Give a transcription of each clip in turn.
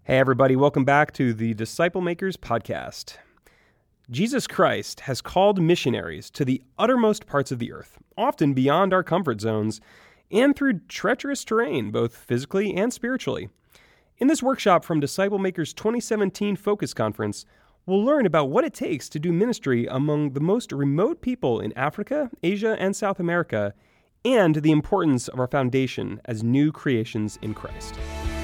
Hey everybody, welcome back to the Disciple Makers podcast. Jesus Christ has called missionaries to the uttermost parts of the earth, often beyond our comfort zones, and through treacherous terrain, both physically and spiritually. In this workshop from Disciple Makers 2017 Focus Conference, we'll learn about what it takes to do ministry among the most remote people in Africa, Asia, and South America, and the importance of our foundation as new creations in Christ.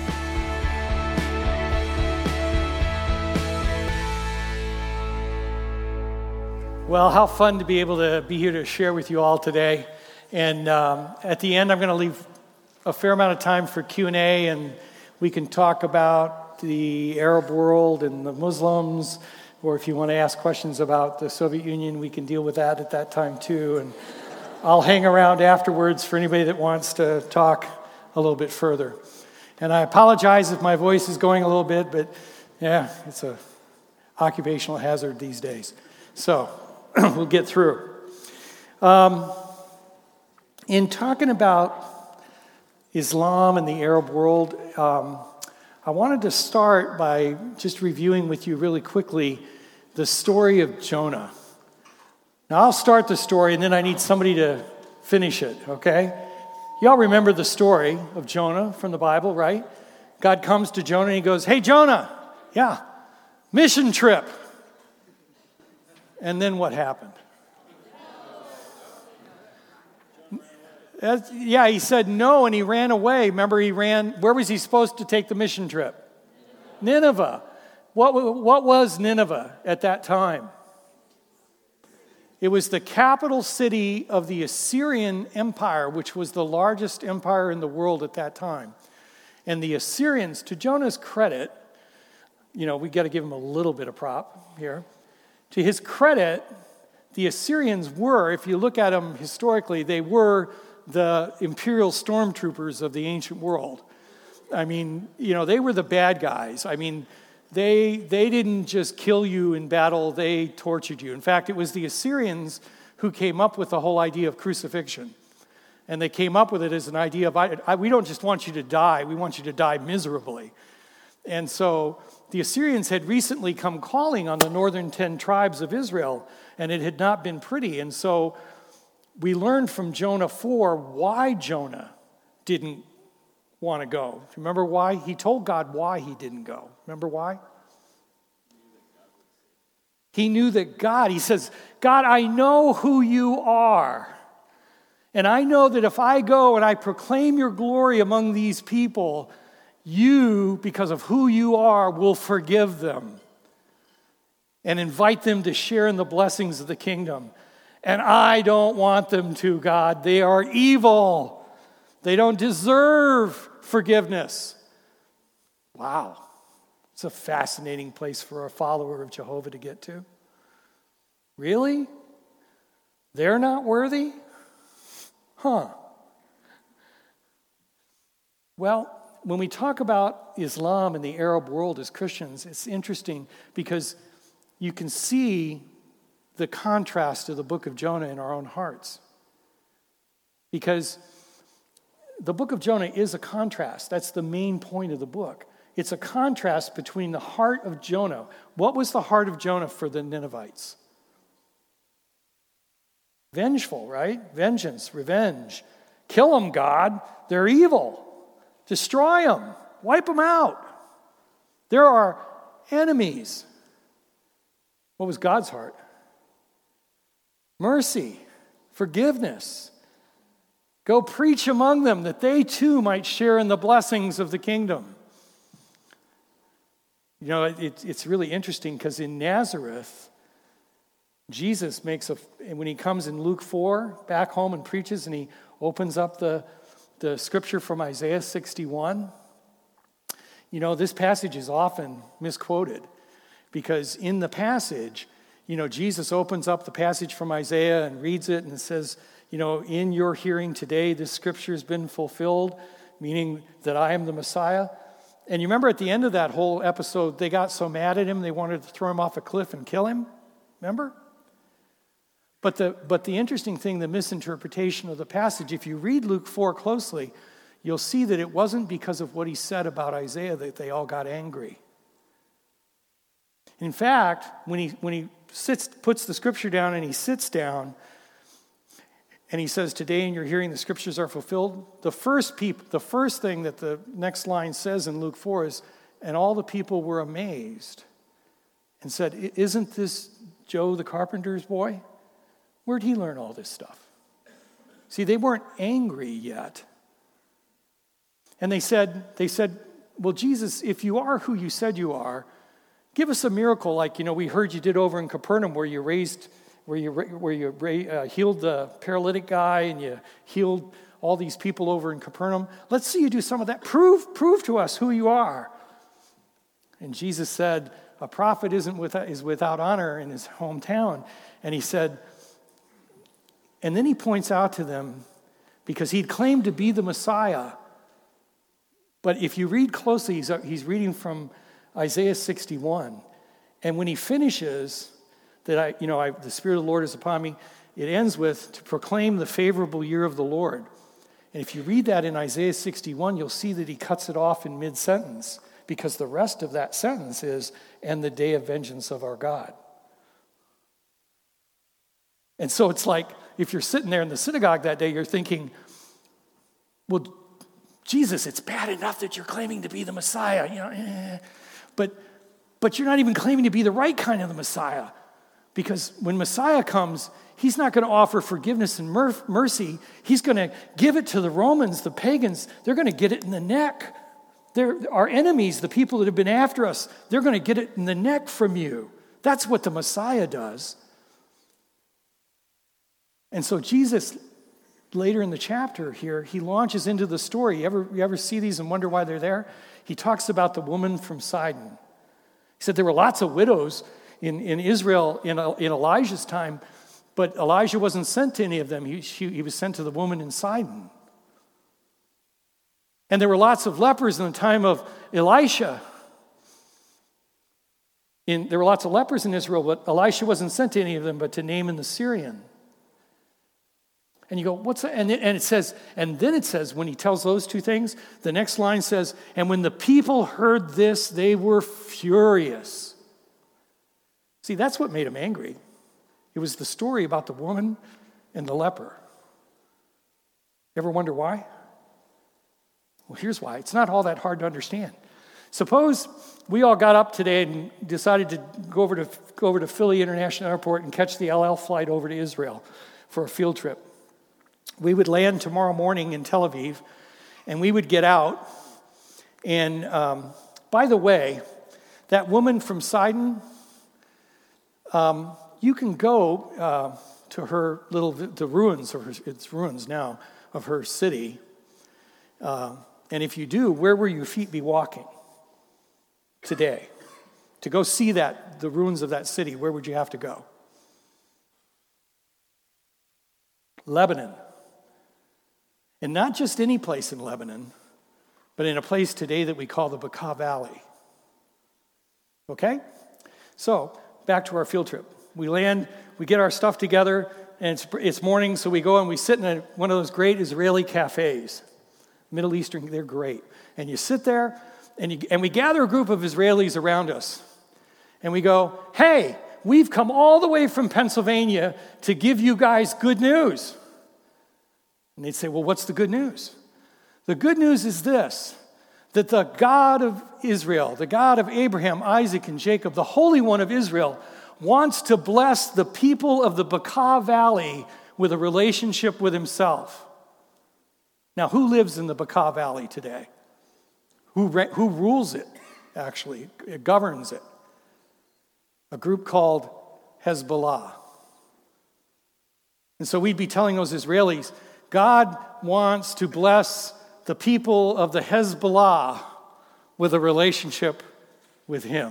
Well, how fun to be able to be here to share with you all today. And at the end, I'm going to leave a fair amount of time for Q&A, and we can talk about the Arab world and the Muslims, or if you want to ask questions about the Soviet Union, we can deal with that at that time too. And I'll hang around afterwards for anybody that wants to talk a little bit further. And I apologize if my voice is going a little bit, but yeah, it's an occupational hazard these days. So we'll get through. In talking about Islam and the Arab world, I wanted to start by just reviewing with you really quickly the story of Jonah. Now, I'll start the story, and then I need somebody to finish it, okay? Y'all remember the story of Jonah from the Bible, right? God comes to Jonah, and he goes, "Hey, Jonah, yeah, mission trip." And then what happened? He said no, and he ran away. Remember, where was he supposed to take the mission trip? Nineveh. What was Nineveh at that time? It was the capital city of the Assyrian Empire, which was the largest empire in the world at that time. And the Assyrians, to Jonah's credit, we got to give him a little bit of prop here. To his credit, the Assyrians were, if you look at them historically, they were the imperial stormtroopers of the ancient world. I mean, they were the bad guys. I mean, they didn't just kill you in battle, they tortured you. In fact, it was the Assyrians who came up with the whole idea of crucifixion. And they came up with it as an idea of, we don't just want you to die, we want you to die miserably. And so the Assyrians had recently come calling on the northern 10 tribes of Israel, and it had not been pretty. And so we learned from Jonah 4 why Jonah didn't want to go. Remember why? He told God why he didn't go. Remember why? He knew that he says, "God, I know who you are. And I know that if I go and I proclaim your glory among these people, you, because of who you are, will forgive them and invite them to share in the blessings of the kingdom. And I don't want them to, God. They are evil. They don't deserve forgiveness." Wow. It's a fascinating place for a follower of Jehovah to get to. Really? They're not worthy? Huh. Well, when we talk about Islam and the Arab world as Christians, it's interesting because you can see the contrast of the book of Jonah in our own hearts. Because the book of Jonah is a contrast. That's the main point of the book. It's a contrast between the heart of Jonah. What was the heart of Jonah for the Ninevites? Vengeful, right? Vengeance, revenge. Kill them, God. They're evil. Destroy them. Wipe them out. There are enemies. What was God's heart? Mercy, forgiveness. Go preach among them that they too might share in the blessings of the kingdom. It's really interesting because in Nazareth, Jesus when he comes in Luke 4, back home and preaches, and he opens up the scripture from Isaiah 61. This passage is often misquoted because in the passage, Jesus opens up the passage from Isaiah and reads it, and it says, in your hearing today, this scripture has been fulfilled, meaning that I am the Messiah. And you remember at the end of that whole episode, they got so mad at him, they wanted to throw him off a cliff and kill him. Remember? But the interesting thing, the misinterpretation of the passage, if you read Luke 4 closely, you'll see that it wasn't because of what he said about Isaiah that they all got angry. In fact, when he puts the scripture down and he sits down and he says, today in your hearing the scriptures are fulfilled, the first thing that the next line says in Luke 4 is, and all the people were amazed and said, isn't this Joe the carpenter's boy? Where'd he learn all this stuff? See, they weren't angry yet. And they said, well, Jesus, if you are who you said you are, give us a miracle like, we heard you did over in Capernaum where you healed the paralytic guy and you healed all these people over in Capernaum. Let's see you do some of that. Prove to us who you are. And Jesus said, a prophet is without honor in his hometown. And he said, and then he points out to them, because he'd claimed to be the Messiah. But if you read closely, he's reading from Isaiah 61. And when he finishes, that the Spirit of the Lord is upon me, it ends with, to proclaim the favorable year of the Lord. And if you read that in Isaiah 61, you'll see that he cuts it off in mid-sentence, because the rest of that sentence is, and the day of vengeance of our God. And so it's like, if you're sitting there in the synagogue that day, you're thinking, well, Jesus, it's bad enough that you're claiming to be the Messiah, but you're not even claiming to be the right kind of the Messiah. Because when Messiah comes, he's not going to offer forgiveness and mercy. He's going to give it to the Romans, the pagans. They're going to get it in the neck. Our enemies, the people that have been after us, they're going to get it in the neck from you. That's what the Messiah does. And so Jesus, later in the chapter here, he launches into the story. You ever see these and wonder why they're there? He talks about the woman from Sidon. He said there were lots of widows in Israel in Elijah's time, but Elijah wasn't sent to any of them. He was sent to the woman in Sidon. And there were lots of lepers in the time of Elisha. There were lots of lepers in Israel, but Elisha wasn't sent to any of them, but to Naaman the Syrian. And you go, what's that? And then it says, when he tells those two things, the next line says, and when the people heard this, they were furious. See, that's what made them angry. It was the story about the woman and the leper. Ever wonder why? Well, here's why. It's not all that hard to understand. Suppose we all got up today and decided to go over to Philly International Airport and catch the LL flight over to Israel for a field trip. We would land tomorrow morning in Tel Aviv, and we would get out. And by the way, that woman from Sidon, you can go to her the ruins, it's ruins now, of her city. And if you do, where will your feet be walking today? To go see the ruins of that city, where would you have to go? Lebanon. And not just any place in Lebanon, but in a place today that we call the Bekaa Valley. Okay? So, back to our field trip. We land, we get our stuff together, and it's morning, so we go and we sit in one of those great Israeli cafes. Middle Eastern, they're great. And you sit there, and we gather a group of Israelis around us. And we go, hey, we've come all the way from Pennsylvania to give you guys good news. And they'd say, well, what's the good news? The good news is this, that the God of Israel, the God of Abraham, Isaac, and Jacob, the Holy One of Israel, wants to bless the people of the Bekaa Valley with a relationship with himself. Now, who lives in the Bekaa Valley today? Who rules it, actually? It governs it. A group called Hezbollah. And so we'd be telling those Israelis, God wants to bless the people of the Hezbollah with a relationship with him.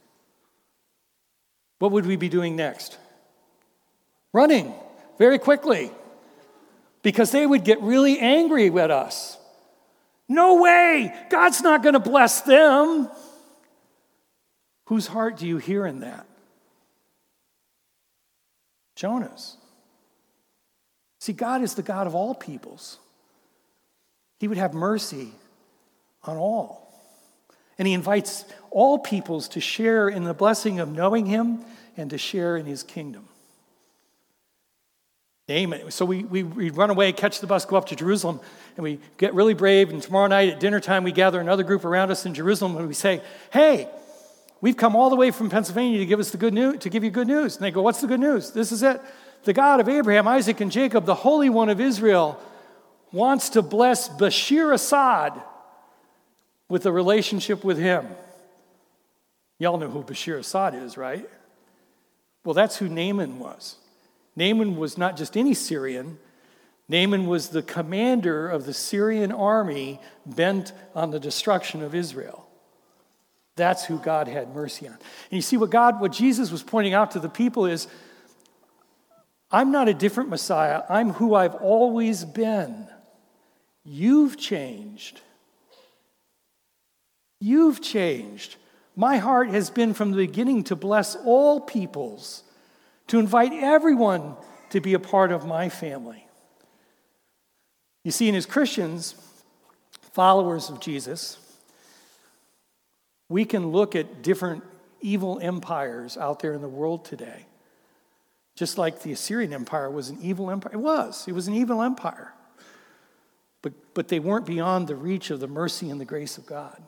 What would we be doing next? Running very quickly, because they would get really angry with us. No way! God's not going to bless them. Whose heart do you hear in that? Jonah's. See, God is the God of all peoples. He would have mercy on all. And he invites all peoples to share in the blessing of knowing him and to share in his kingdom. Amen. So we run away, catch the bus, go up to Jerusalem, and we get really brave. And tomorrow night at dinner time, we gather another group around us in Jerusalem, and we say, "Hey, we've come all the way from Pennsylvania to give us the good news, to give you good news." And they go, "What's the good news?" "This is it. The God of Abraham, Isaac, and Jacob, the Holy One of Israel, wants to bless Bashir Assad with a relationship with him." Y'all know who Bashir Assad is, right? Well, that's who Naaman was. Naaman was not just any Syrian. Naaman was the commander of the Syrian army bent on the destruction of Israel. That's who God had mercy on. And you see what Jesus was pointing out to the people is, I'm not a different Messiah. I'm who I've always been. You've changed. You've changed. My heart has been from the beginning to bless all peoples, to invite everyone to be a part of my family. You see, and as Christians, followers of Jesus, we can look at different evil empires out there in the world today. Just like the Assyrian Empire was an evil empire. It was an evil empire. But they weren't beyond the reach of the mercy and the grace of God.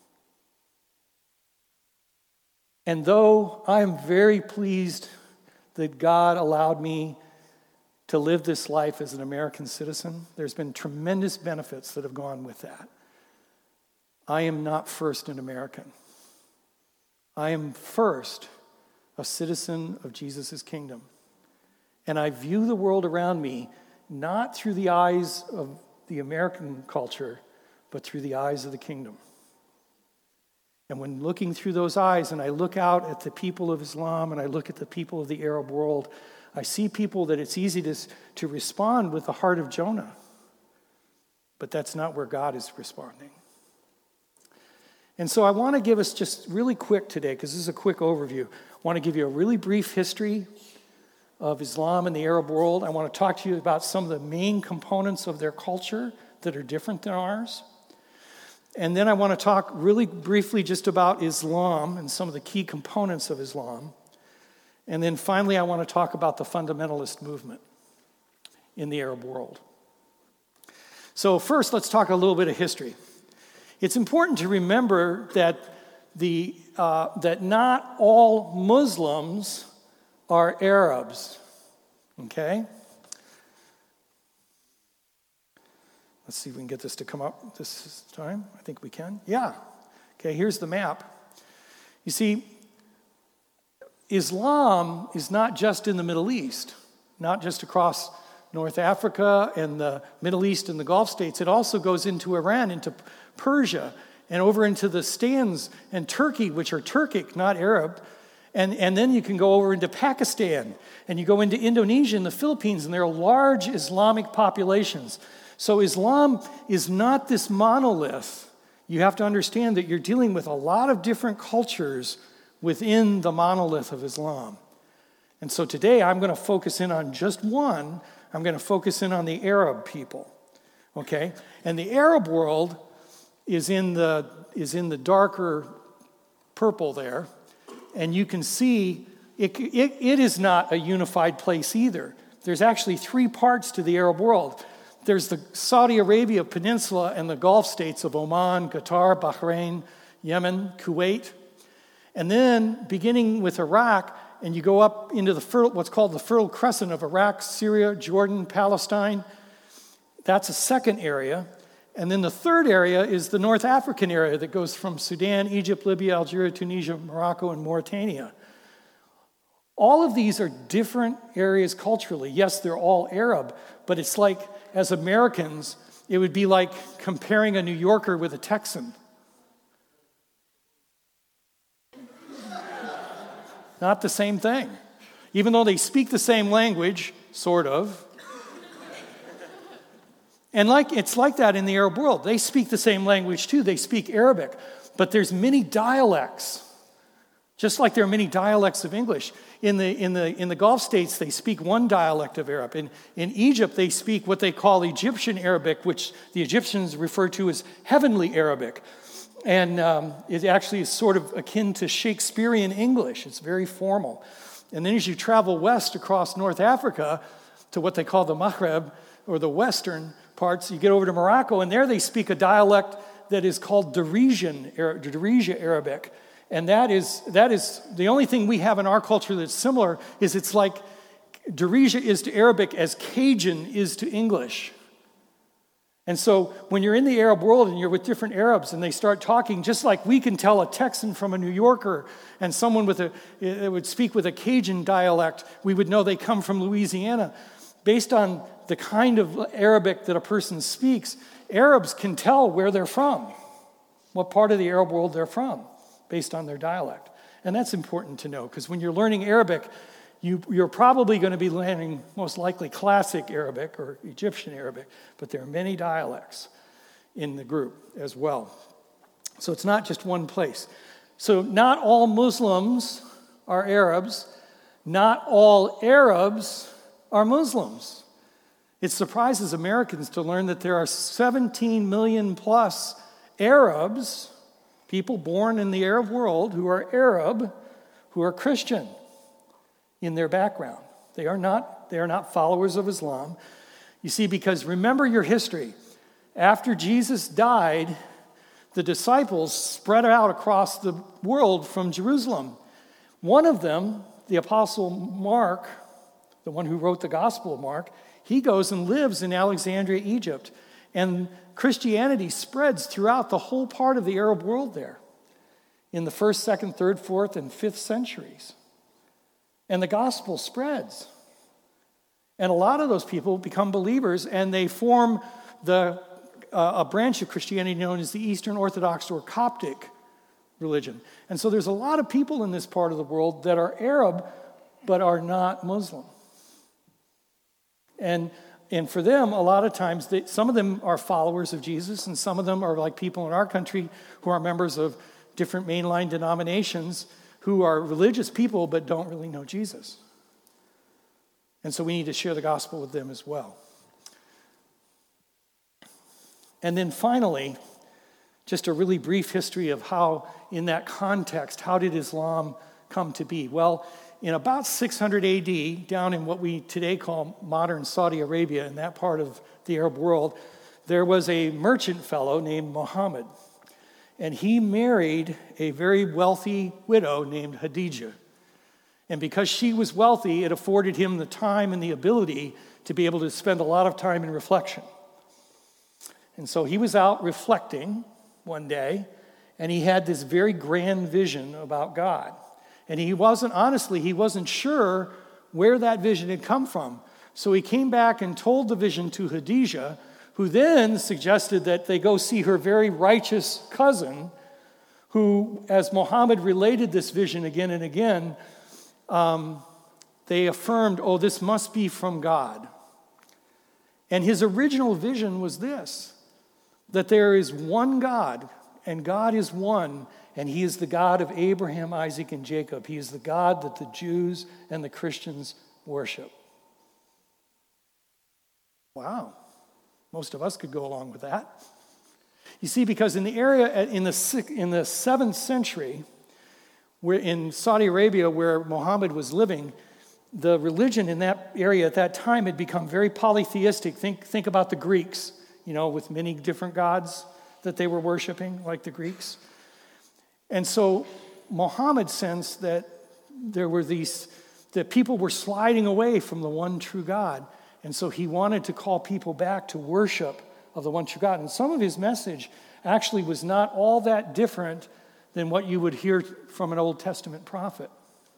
And though I am very pleased that God allowed me to live this life as an American citizen, there's been tremendous benefits that have gone with that. I am not first an American. I am first a citizen of Jesus' kingdom. And I view the world around me not through the eyes of the American culture, but through the eyes of the kingdom. And when looking through those eyes, and I look out at the people of Islam, and I look at the people of the Arab world, I see people that it's easy to respond with the heart of Jonah. But that's not where God is responding. And so I want to give us just really quick today, because this is a quick overview. I want to give you a really brief history of Islam and the Arab world. I want to talk to you about some of the main components of their culture that are different than ours. And then I want to talk really briefly just about Islam and some of the key components of Islam. And then finally, I want to talk about the fundamentalist movement in the Arab world. So first, let's talk a little bit of history. It's important to remember that that not all Muslims are Arabs, okay? Let's see if we can get this to come up this time. I think we can. Yeah. Okay, here's the map. You see, Islam is not just in the Middle East, not just across North Africa and the Middle East and the Gulf states. It also goes into Iran, into Persia, and over into the Stans and Turkey, which are Turkic, not Arab. And then you can go over into Pakistan, and you go into Indonesia and the Philippines, and there are large Islamic populations. So Islam is not this monolith. You have to understand that you're dealing with a lot of different cultures within the monolith of Islam. And so today I'm going to focus in on just one. I'm going to focus in on the Arab people. Okay? And the Arab world is in the darker purple there. And you can see it is not a unified place either. There's actually three parts to the Arab world. There's the Saudi Arabia Peninsula and the Gulf states of Oman, Qatar, Bahrain, Yemen, Kuwait. And then beginning with Iraq, and you go up into what's called the Fertile Crescent of Iraq, Syria, Jordan, Palestine. That's a second area. And then the third area is the North African area that goes from Sudan, Egypt, Libya, Algeria, Tunisia, Morocco, and Mauritania. All of these are different areas culturally. Yes, they're all Arab, but it's like, as Americans, it would be like comparing a New Yorker with a Texan. Not the same thing. Even though they speak the same language, sort of. And it's like that in the Arab world. They speak the same language too. They speak Arabic. But there's many dialects Just like there are many dialects of English. In the Gulf states, they speak one dialect of Arabic. In Egypt, they speak what they call Egyptian Arabic, which the Egyptians refer to as heavenly Arabic. And it actually is sort of akin to Shakespearean English. It's very formal. And then as you travel west across North Africa to what they call the Maghreb, or the western parts, you get over to Morocco, and there they speak a dialect that is called Darija Arabic. And that is the only thing we have in our culture that's similar is it's like Darija is to Arabic as Cajun is to English. And so when you're in the Arab world and you're with different Arabs and they start talking, just like we can tell a Texan from a New Yorker and someone would speak with a Cajun dialect, we would know they come from Louisiana. Based on the kind of Arabic that a person speaks, Arabs can tell where they're from, what part of the Arab world they're from, based on their dialect. And that's important to know, because when you're learning Arabic, you're probably going to be learning most likely classic Arabic or Egyptian Arabic, but there are many dialects in the group as well. So it's not just one place. So not all Muslims are Arabs. Not all Arabs are Muslims. It surprises Americans to learn that there are 17 million plus Arabs, people born in the Arab world who are Arab, who are Christian in their background. They are not followers of Islam. You see, because remember your history. After Jesus died, the disciples spread out across the world from Jerusalem. One of them, the Apostle Mark, the one who wrote the Gospel of Mark, he goes and lives in Alexandria, Egypt. And Christianity spreads throughout the whole part of the Arab world there in the 1st, 2nd, 3rd, 4th, and 5th centuries. And the gospel spreads. And a lot of those people become believers, and they form a branch of Christianity known as the Eastern Orthodox or Coptic religion. And so there's a lot of people in this part of the world that are Arab but are not Muslim. And for them, a lot of times, some of them are followers of Jesus, and some of them are like people in our country who are members of different mainline denominations who are religious people but don't really know Jesus. And so we need to share the gospel with them as well. And then finally, just a really brief history of how, in that context, how did Islam come to be? Well, in about 600 AD, down in what we today call modern Saudi Arabia, in that part of the Arab world, there was a merchant fellow named Muhammad. And he married a very wealthy widow named Khadijah. And because she was wealthy, it afforded him the time and the ability to be able to spend a lot of time in reflection. And so he was out reflecting one day, and he had this very grand vision about God. And he wasn't sure where that vision had come from. So he came back and told the vision to Khadijah, who then suggested that they go see her very righteous cousin, who, as Muhammad related this vision again and again, they affirmed, oh, this must be from God. And his original vision was this, that there is one God, and God is one, and he is the God of Abraham, Isaac, and Jacob. He is the God that the Jews and the Christians worship. Wow. Most of us could go along with that. You see, because in the area, in the 7th century, where in Saudi Arabia, where Muhammad was living, the religion in that area at that time had become very polytheistic. Think about the Greeks, with many different gods that they were worshiping, like the Greeks. And so Muhammad sensed that that people were sliding away from the one true God. And so he wanted to call people back to worship of the one true God. And some of his message actually was not all that different than what you would hear from an Old Testament prophet.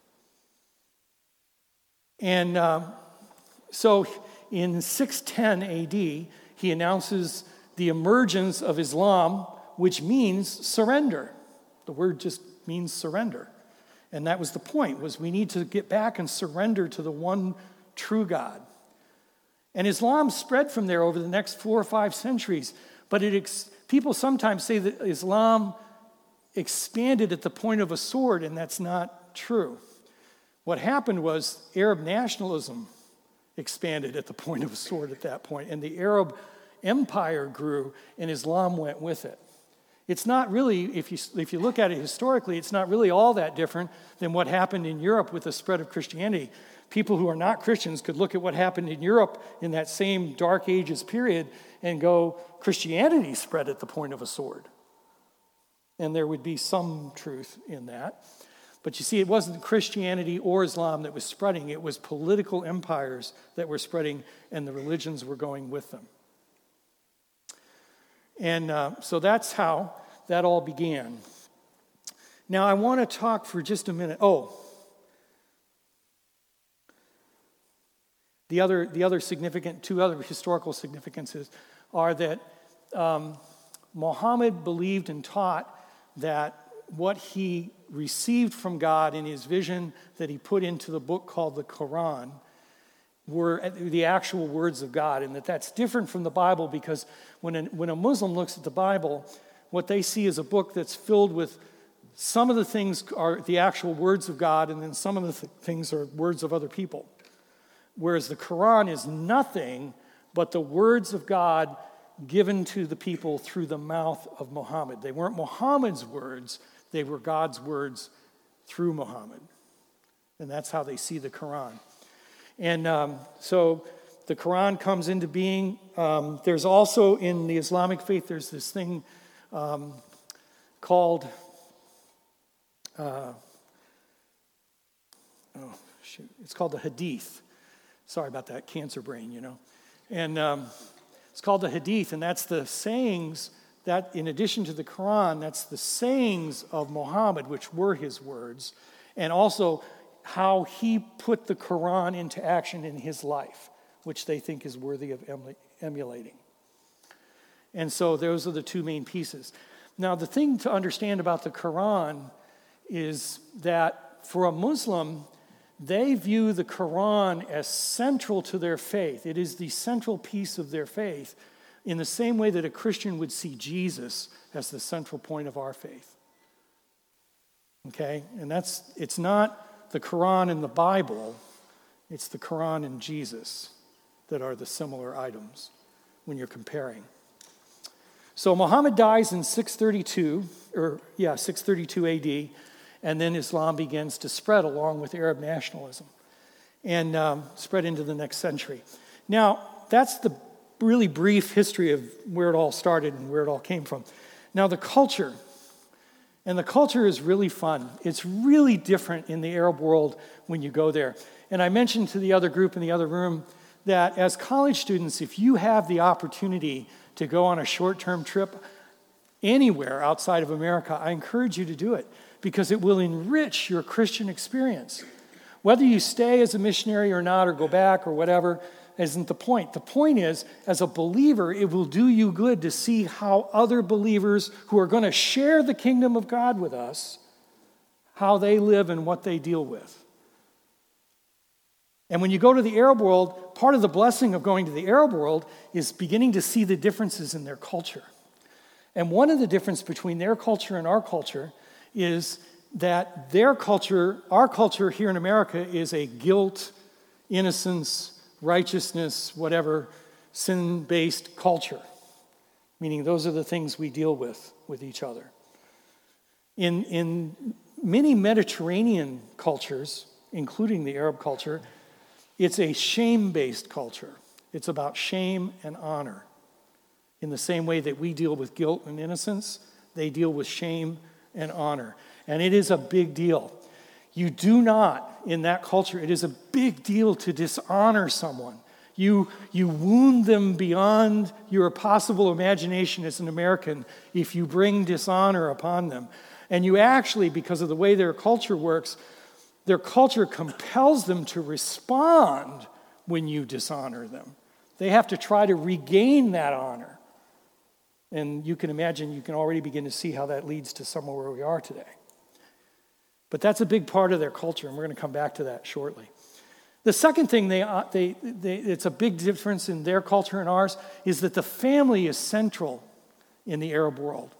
And so in 610 AD, he announces the emergence of Islam, which means surrender. The word just means surrender. And that was the point, was we need to get back and surrender to the one true God. And Islam spread from there over the next 4 or 5 centuries. But people sometimes say that Islam expanded at the point of a sword, and that's not true. What happened was Arab nationalism expanded at the point of a sword at that point, and the Arab empire grew, and Islam went with it. It's not really, if you look at it historically, it's not really all that different than what happened in Europe with the spread of Christianity. People who are not Christians could look at what happened in Europe in that same Dark Ages period and go, Christianity spread at the point of a sword. And there would be some truth in that. But you see, it wasn't Christianity or Islam that was spreading. It was political empires that were spreading, and the religions were going with them. And so that's how that all began. Now, I want to talk for just a minute. The other significant, two other historical significances are that Muhammad believed and taught that what he received from God in his vision that he put into the book called the Quran were the actual words of God, and that's different from the Bible, because when a Muslim looks at the Bible, what they see is a book that's filled with some of the things are the actual words of God, and then some of the things are words of other people. Whereas the Quran is nothing but the words of God given to the people through the mouth of Muhammad. They weren't Muhammad's words, they were God's words through Muhammad. And that's how they see the Quran. And so the Quran comes into being. There's also in the Islamic faith, there's this thing called, it's called the Hadith. Sorry about that, cancer brain, And it's called the Hadith, and that's the sayings that, in addition to the Quran, that's the sayings of Muhammad, which were his words, and also how he put the Quran into action in his life, which they think is worthy of emulating. And so those are the two main pieces. Now, the thing to understand about the Quran is that for a Muslim, they view the Quran as central to their faith. It is the central piece of their faith, in the same way that a Christian would see Jesus as the central point of our faith. Okay? And it's not the Quran and the Bible, it's the Quran and Jesus that are the similar items when you're comparing. So Muhammad dies in 632 AD, and then Islam begins to spread along with Arab nationalism and spread into the next century. Now, that's the really brief history of where it all started and where it all came from. Now, the culture is really fun. It's really different in the Arab world when you go there. And I mentioned to the other group in the other room that as college students, if you have the opportunity to go on a short-term trip anywhere outside of America, I encourage you to do it, because it will enrich your Christian experience. Whether you stay as a missionary or not, or go back or whatever, isn't the point. The point is, as a believer, it will do you good to see how other believers who are going to share the kingdom of God with us, how they live and what they deal with. And when you go to the Arab world, part of the blessing of going to the Arab world is beginning to see the differences in their culture. And one of the differences between their culture and our culture is that their culture, our culture here in America, is a guilt, innocence, righteousness, whatever, sin-based culture. Meaning those are the things we deal with each other. In many Mediterranean cultures, including the Arab culture, it's a shame-based culture. It's about shame and honor. In the same way that we deal with guilt and innocence, they deal with shame and honor. And it is a big deal. You do not, in that culture, it is a big deal to dishonor someone. You wound them beyond your possible imagination as an American if you bring dishonor upon them. And you actually, because of the way their culture works, their culture compels them to respond when you dishonor them. They have to try to regain that honor. And you can imagine, you can already begin to see how that leads to somewhere where we are today. But that's a big part of their culture, and we're going to come back to that shortly. The second thing it's a big difference in their culture and ours is that the family is central in the Arab world.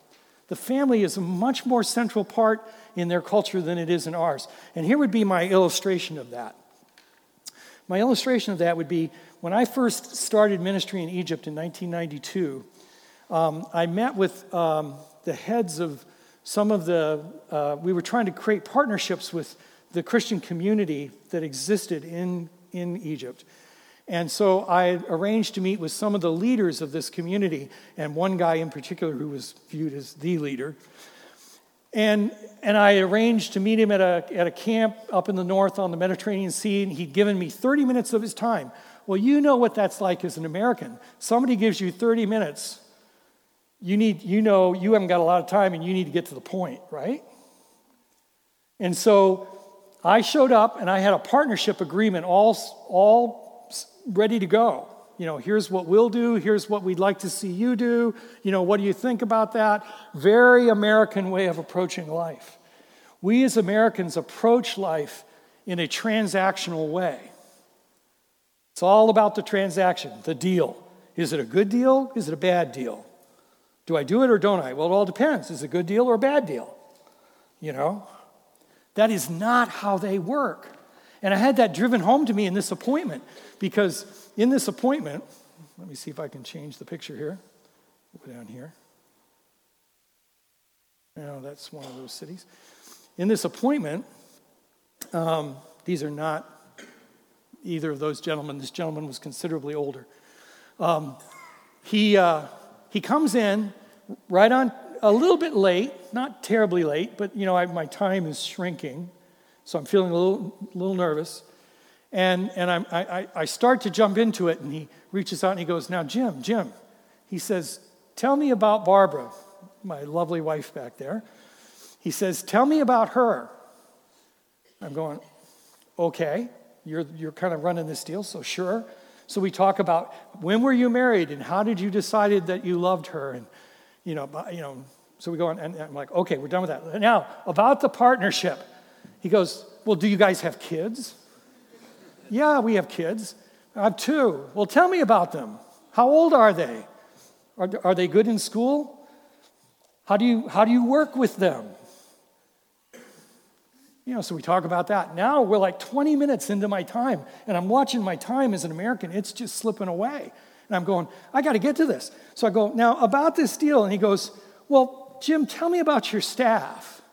The family is a much more central part in their culture than it is in ours. And here would be my illustration of that. My illustration of that would be when I first started ministry in Egypt in 1992, I met with the heads of some of we were trying to create partnerships with the Christian community that existed in Egypt. And so I arranged to meet with some of the leaders of this community, and one guy in particular who was viewed as the leader. And I arranged to meet him at a camp up in the north on the Mediterranean Sea, and he'd given me 30 minutes of his time. Well, you know what that's like as an American. Somebody gives you 30 minutes. You haven't got a lot of time, and you need to get to the point, right? And so I showed up, and I had a partnership agreement all ready to go. Here's what we'll do. Here's what we'd like to see you do. What do you think about that? Very American way of approaching life. We as Americans approach life in a transactional way. It's all about the transaction, the deal. Is it a good deal? Is it a bad deal? Do I do it or don't I? Well, it all depends. Is it a good deal or a bad deal? That is not how they work. And I had that driven home to me in this appointment, because in this appointment, let me see if I can change the picture here. Go down here. No, that's one of those cities. In this appointment, these are not either of those gentlemen. This gentleman was considerably older. He comes in right on a little bit late, not terribly late, but my time is shrinking, so I'm feeling a little nervous. And I start to jump into it, and he reaches out and he goes, "Now, Jim," he says, "tell me about Barbara," my lovely wife back there. He says, "Tell me about her." I'm going, "Okay, you're kind of running this deal, so sure." So we talk about when were you married and how did you decide that you loved her, and so we go on, and I'm like, "Okay, we're done with that. Now about the partnership." He goes, "Well, do you guys have kids?" "Yeah, we have kids. I have 2. "Well, tell me about them. How old are they? Are they good in school? How do you work with them?" So we talk about that. Now we're like 20 minutes into my time, and I'm watching my time as an American. It's just slipping away. And I'm going, I got to get to this. So I go, "Now about this deal." And he goes, "Well, Jim, tell me about your staff.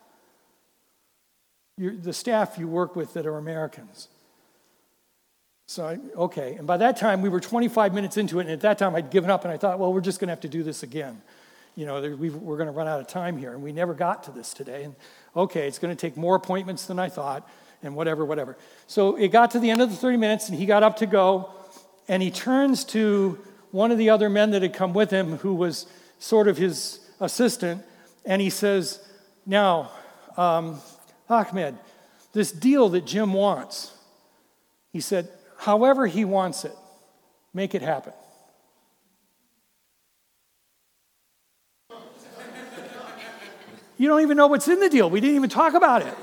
The staff you work with that are Americans." So, okay. And by that time, we were 25 minutes into it, and at that time, I'd given up, and I thought, well, we're just going to have to do this again. We're going to run out of time here, and we never got to this today. And, okay, it's going to take more appointments than I thought, and whatever. So it got to the end of the 30 minutes, and he got up to go, and he turns to one of the other men that had come with him, who was sort of his assistant, and he says, "Now, Ahmed, this deal that Jim wants," he said, "however he wants it, make it happen." You don't even know what's in the deal. We didn't even talk about it.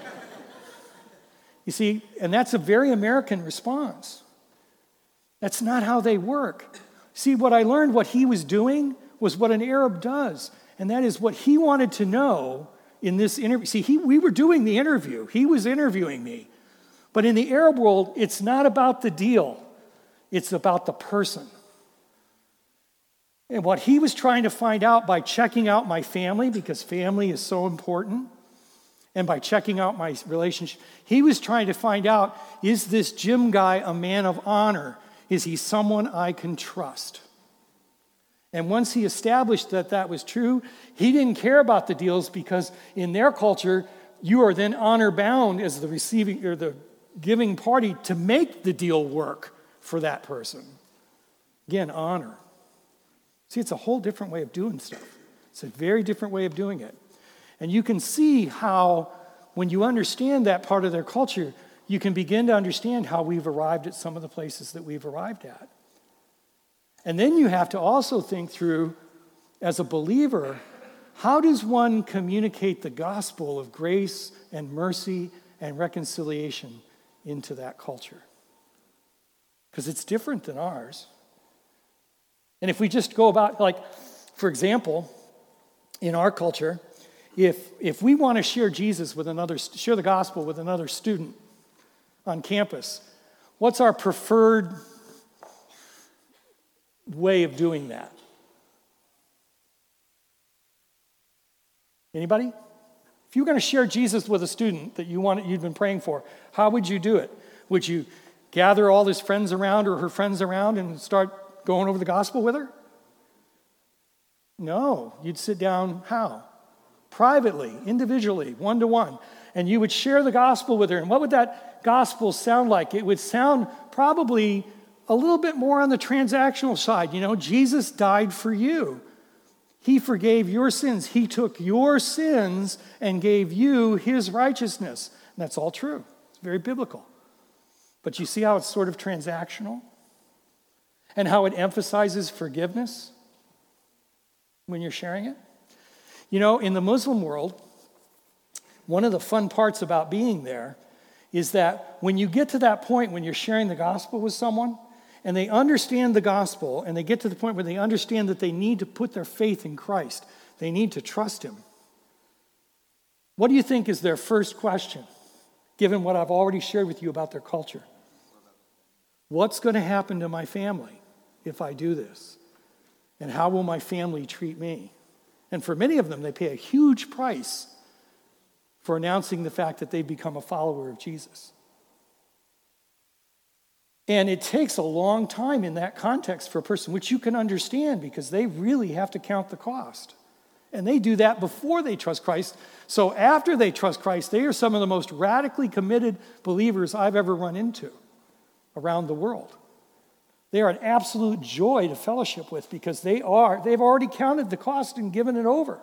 You see, and that's a very American response. That's not how they work. See, what I learned what he was doing was what an Arab does, and that is what he wanted to know in this interview. See, we were doing the interview. He was interviewing me. But in the Arab world, it's not about the deal. It's about the person. And what he was trying to find out by checking out my family, because family is so important, and by checking out my relationship, he was trying to find out, is this Jim guy a man of honor? Is he someone I can trust? And once he established that that was true, he didn't care about the deals, because in their culture, you are then honor bound as the receiving or the giving party to make the deal work for that person. Again, honor. See, it's a whole different way of doing stuff. It's a very different way of doing it. And you can see how, when you understand that part of their culture, you can begin to understand how we've arrived at some of the places that we've arrived at. And then you have to also think through, as a believer, how does one communicate the gospel of grace and mercy and reconciliation into that culture? Because it's different than ours. And if we just go about, like, for example, in our culture, if we want to share share the gospel with another student on campus, what's our preferred way of doing that? Anybody? If you're going to share Jesus with a student that you've been praying for, how would you do it? Would you gather all his friends around or her friends around and start going over the gospel with her? No, you'd sit down, how? Privately, individually, one-to-one. And you would share the gospel with her. And what would that gospel sound like? It would sound probably a little bit more on the transactional side. Jesus died for you. He forgave your sins. He took your sins and gave you his righteousness. And that's all true. It's very biblical. But you see how it's sort of transactional? And how it emphasizes forgiveness when you're sharing it? In the Muslim world, one of the fun parts about being there is that when you get to that point when you're sharing the gospel with someone, and they understand the gospel, and they get to the point where they understand that they need to put their faith in Christ, they need to trust him. What do you think is their first question, given what I've already shared with you about their culture? What's going to happen to my family if I do this? And how will my family treat me? And for many of them, they pay a huge price for announcing the fact that they've become a follower of Jesus. And it takes a long time in that context for a person, which you can understand because they really have to count the cost. And they do that before they trust Christ. So after they trust Christ, they are some of the most radically committed believers I've ever run into around the world. They are an absolute joy to fellowship with because they've already counted the cost and given it over.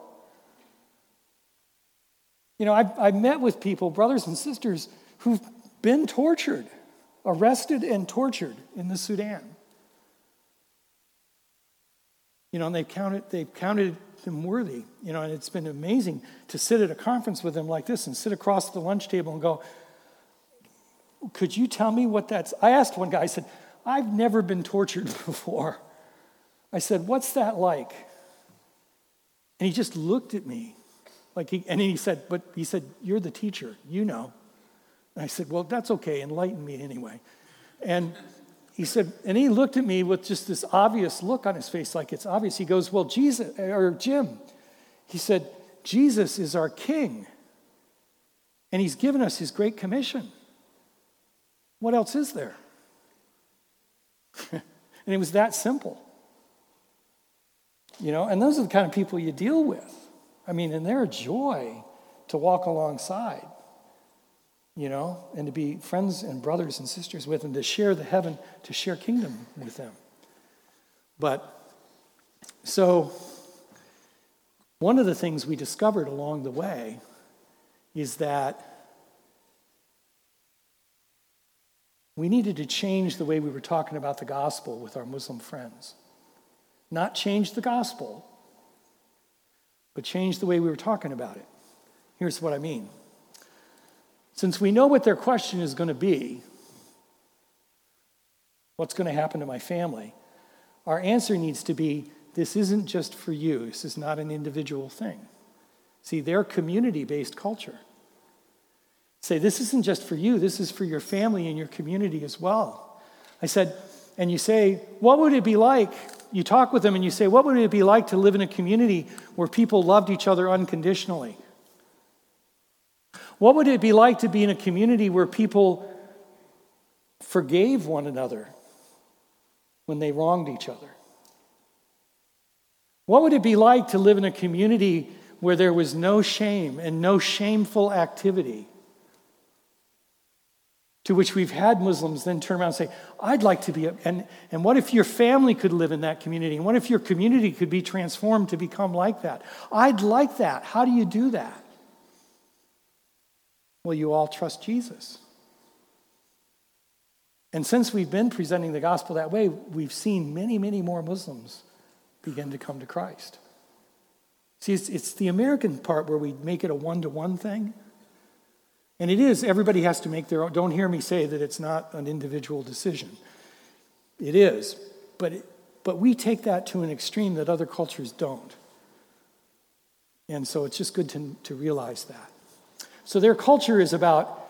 I've met with people, brothers and sisters, who've been tortured, arrested and tortured in the Sudan. And they've counted them worthy. And it's been amazing to sit at a conference with them like this and sit across the lunch table and go, could you tell me what that's... I asked one guy, I said, I've never been tortured before. I said, what's that like? And he just looked at me. He said, you're the teacher, And I said, well, that's okay, enlighten me anyway. And he said, and he looked at me with just this obvious look on his face, like it's obvious. He goes, well, Jim, he said, Jesus is our king. And he's given us his great commission. What else is there? And it was that simple. And those are the kind of people you deal with. And they're a joy to walk alongside, and to be friends and brothers and sisters with, and to share to share kingdom with them. So one of the things we discovered along the way is that we needed to change the way we were talking about the gospel with our Muslim friends. Not change the gospel, but change the way we were talking about it. Here's what I mean. Since we know what their question is going to be, what's going to happen to my family, our answer needs to be, this isn't just for you. This is not an individual thing. See, they're community-based culture. Say, this isn't just for you. This is for your family and your community as well. I said, and you say, what would it be like? You talk with them and you say, what would it be like to live in a community where people loved each other unconditionally? What would it be like to be in a community where people forgave one another when they wronged each other? What would it be like to live in a community where there was no shame and no shameful activity? To which we've had Muslims then turn around and say, I'd like to be, and what if your family could live in that community? And what if your community could be transformed to become like that? I'd like that. How do you do that? Well, you all trust Jesus. And since we've been presenting the gospel that way, we've seen many, many more Muslims begin to come to Christ. See, it's the American part where we make it a one-to-one thing. And it is, everybody has to make their own. Don't hear me say that it's not an individual decision. It is. But we take that to an extreme that other cultures don't. And so it's just good to realize that. So their culture is about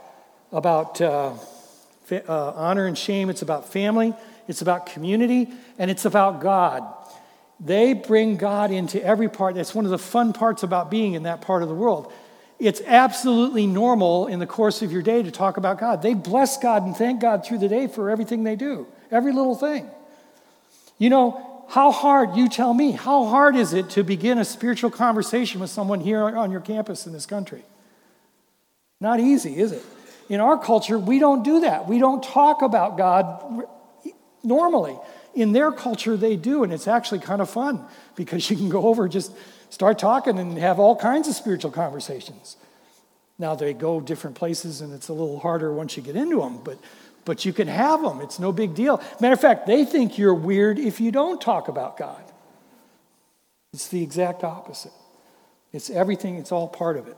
honor and shame. It's about family. It's about community. And it's about God. They bring God into every part. That's one of the fun parts about being in that part of the world. It's absolutely normal in the course of your day to talk about God. They bless God and thank God through the day for everything they do, every little thing. You know, how hard, you tell me, how hard is it to begin a spiritual conversation with someone here on your campus in this country? Not easy, is it? In our culture, we don't do that. We don't talk about God normally. In their culture, they do, and it's actually kind of fun because you can go over and just start talking and have all kinds of spiritual conversations. Now, they go different places, and it's a little harder once you get into them, but you can have them. It's no big deal. Matter of fact, they think you're weird if you don't talk about God. It's the exact opposite. It's everything. It's all part of it.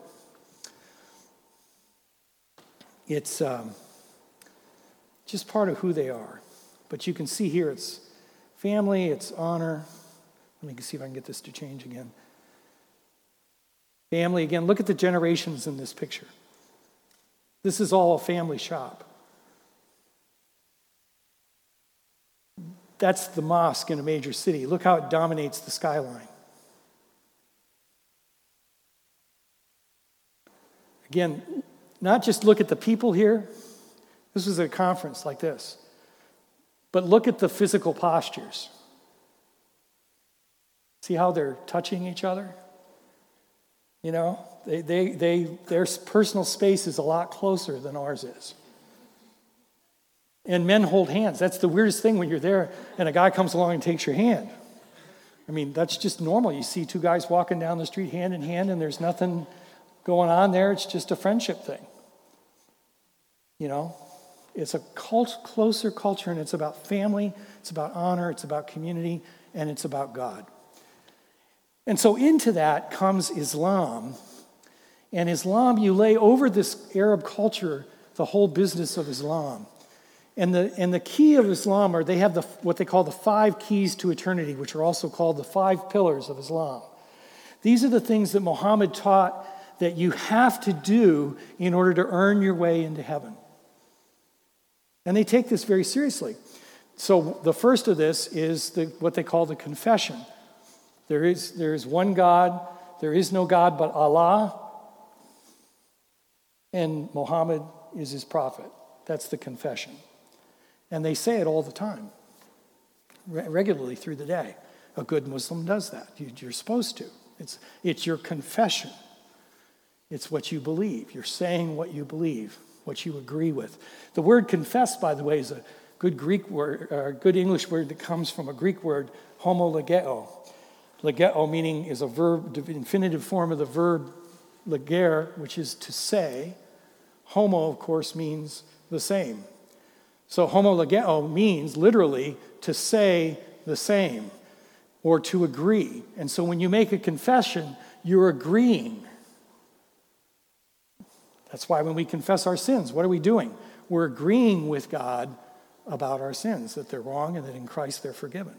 It's just part of who they are. But you can see here it's family, it's honor. Let me see if I can get this to change again. Family, again, look at the generations in this picture. This is all a family shop. That's the mosque in a major city. Look how it dominates the skyline. Again, not just look at the people here. This was a conference like this. But look at the physical postures. See how they're touching each other? You know, their personal space is a lot closer than ours is. And men hold hands. That's the weirdest thing when you're there and a guy comes along and takes your hand. I mean, that's just normal. You see two guys walking down the street hand in hand and there's nothing going on there. It's just a friendship thing. You know, it's a closer culture, and it's about family, it's about honor, it's about community, and it's about God. And so into that comes Islam. And Islam, you lay over this Arab culture the whole business of Islam. And the key of Islam are they have what they call the 5 keys to eternity, which are also called the 5 pillars of Islam. These are the things that Muhammad taught that you have to do in order to earn your way into heaven. And they take this very seriously. So the first of this is what they call the confession. There is one God, there is no God but Allah, and Muhammad is his prophet. That's the confession. And they say it all the time, regularly through the day. A good Muslim does that. You're supposed to. It's your confession. It's what you believe. You're saying what you believe, what you agree with. The word confess, by the way, is a good Greek word, or a good English word that comes from a Greek word, homologeo. Legeo meaning is a verb, the infinitive form of the verb leger, which is to say. Homo, of course, means the same. So homologeo means literally to say the same or to agree. And so when you make a confession, you're agreeing. That's why when we confess our sins, what are we doing? We're agreeing with God about our sins, that they're wrong and that in Christ they're forgiven.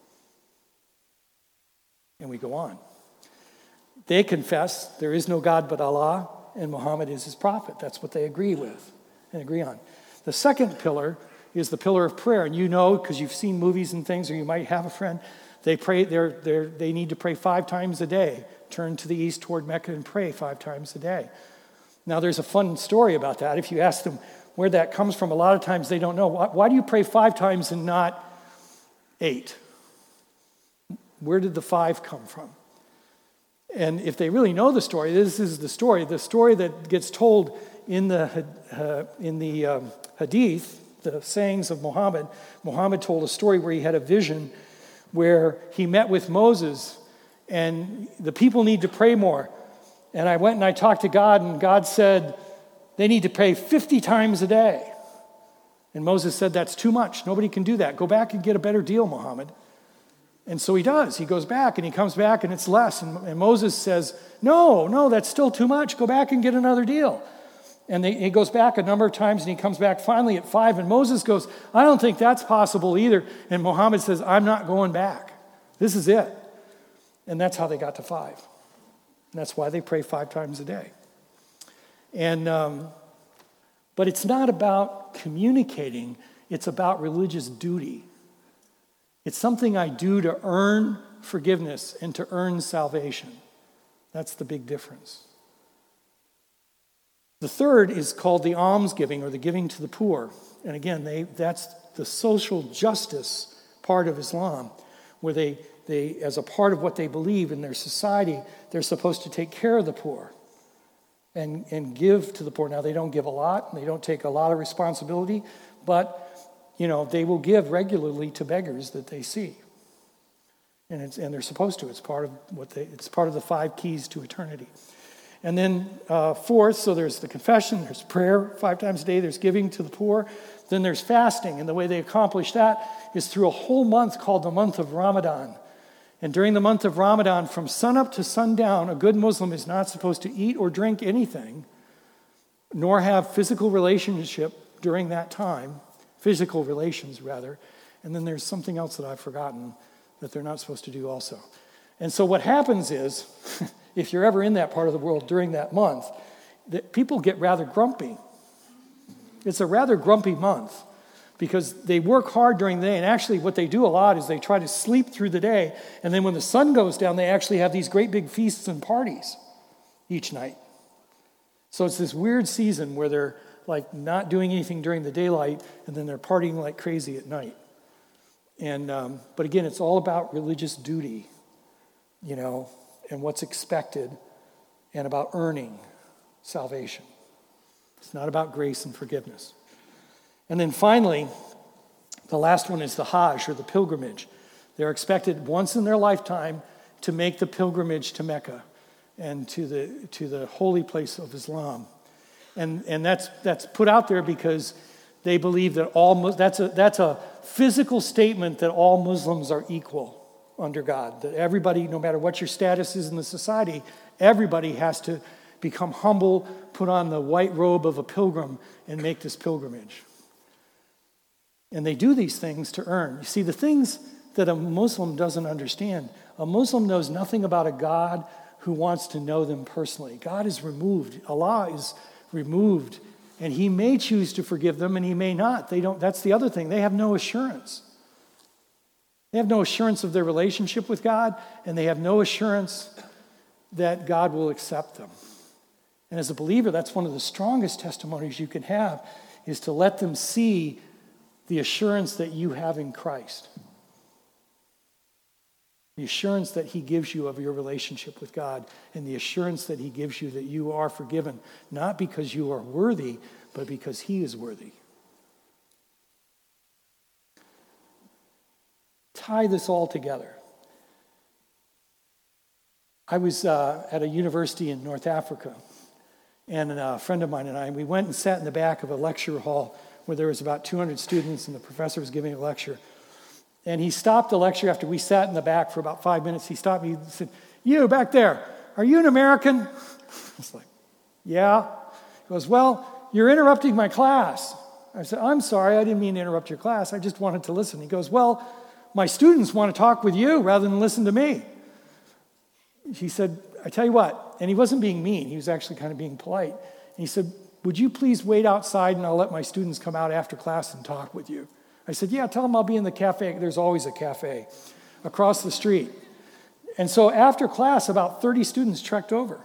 And we go on. They confess there is no God but Allah and Muhammad is his prophet. That's what they agree with and agree on. The second pillar is the pillar of prayer. And you know, because you've seen movies and things, or you might have a friend, they pray. They need to pray 5 times a day. Turn to the east toward Mecca and pray 5 times a day. Now, there's a fun story about that. If you ask them where that comes from, a lot of times they don't know. Why do you pray 5 times and not 8? Where did the 5 come from? And if they really know the story, this is the story that gets told in the Hadith, the sayings of Muhammad. Muhammad told a story where he had a vision where he met with Moses, and the people need to pray more. And I went and I talked to God, and God said, they need to pray 50 times a day. And Moses said, that's too much. Nobody can do that. Go back and get a better deal, Muhammad. And so he does. He goes back, and he comes back, and it's less. And Moses says, no, that's still too much. Go back and get another deal. And he goes back a number of times, and he comes back finally at 5. And Moses goes, I don't think that's possible either. And Muhammad says, I'm not going back. This is it. And that's how they got to 5. And that's why they pray 5 times a day. And but it's not about communicating, it's about religious duty. It's something I do to earn forgiveness and to earn salvation. That's the big difference. The third is called the almsgiving, or the giving to the poor. And again, that's the social justice part of Islam, where they, as a part of what they believe in their society, they're supposed to take care of the poor and give to the poor. Now, they don't give a lot, and they don't take a lot of responsibility, but they will give regularly to beggars that they see. And they're supposed to. It's part of the 5 keys to eternity. And then fourth, so there's the confession, there's prayer 5 times a day, there's giving to the poor, then there's fasting. And the way they accomplish that is through a whole month called the month of Ramadan. And during the month of Ramadan, from sunup to sundown, a good Muslim is not supposed to eat or drink anything, nor have physical relationship during that time, physical relations rather. And then there's something else that I've forgotten that they're not supposed to do also. And so what happens is, if you're ever in that part of the world during that month, that people get rather grumpy. It's a rather grumpy month because they work hard during the day, and actually what they do a lot is they try to sleep through the day, and then when the sun goes down, they actually have these great big feasts and parties each night. So it's this weird season where they're like not doing anything during the daylight, and then they're partying like crazy at night. And but again, it's all about religious duty, and what's expected, and about earning salvation. It's not about grace and forgiveness. And then finally, the last one is the Hajj, or the pilgrimage. They're expected once in their lifetime to make the pilgrimage to Mecca and to the holy place of Islam. And that's put out there because they believe that that's a physical statement that all Muslims are equal under God. That everybody, no matter what your status is in the society, everybody has to become humble, put on the white robe of a pilgrim, and make this pilgrimage. And they do these things to earn. You see, the things that a Muslim doesn't understand, a Muslim knows nothing about a God who wants to know them personally. God is removed. Allah is removed. And he may choose to forgive them, and he may not. That's the other thing. They have no assurance. They have no assurance of their relationship with God, and they have no assurance that God will accept them. And as a believer, that's one of the strongest testimonies you can have, is to let them see the assurance that you have in Christ. The assurance that he gives you of your relationship with God, and the assurance that he gives you that you are forgiven, not because you are worthy, but because he is worthy. Tie this all together. I was at a university in North Africa, and a friend of mine and I, we went and sat in the back of a lecture hall where there was about 200 students, and the professor was giving a lecture. And he stopped the lecture after we sat in the back for about 5 minutes. He stopped me and said, "You back there, are you an American?" I was like, "Yeah." He goes, "Well, you're interrupting my class." I said, "I'm sorry, I didn't mean to interrupt your class. I just wanted to listen." He goes, "Well, my students want to talk with you rather than listen to me." He said, "I tell you what," and he wasn't being mean. He was actually kind of being polite. And he said, "Would you please wait outside and I'll let my students come out after class and talk with you?" I said, "Yeah, tell them I'll be in the cafe." There's always a cafe across the street. And so after class, about 30 students trekked over.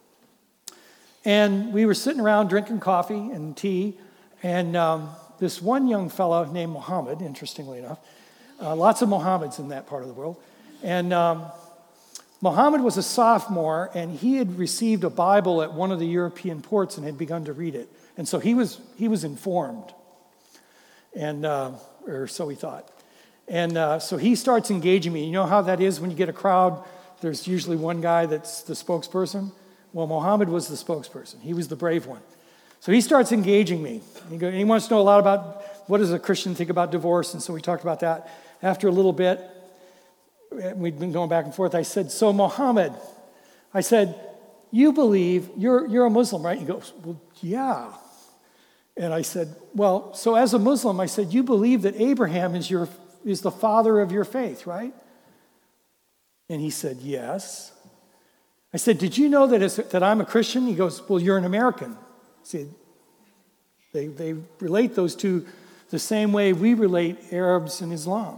And we were sitting around drinking coffee and tea. And this one young fellow named Muhammad, interestingly enough, lots of Muhammads in that part of the world. And Muhammad was a sophomore, and he had received a Bible at one of the European ports and had begun to read it. And so he was informed. And or so he thought. And so he starts engaging me. You know how that is when you get a crowd? There's usually one guy that's the spokesperson. Well, Muhammad was the spokesperson. He was the brave one. So he starts engaging me. And he wants to know a lot about what does a Christian think about divorce, and so we talked about that. After a little bit, we'd been going back and forth. I said, "So Muhammad," I said, "you believe, you're a Muslim, right?" He goes, "Well, yeah." And I said, "Well, so as a Muslim," I said, "you believe that Abraham is the father of your faith, right?" And he said, "Yes." I said, did you know that I'm a Christian? He goes, well, you're an American. See, they relate those two the same way we relate Arabs and Islam.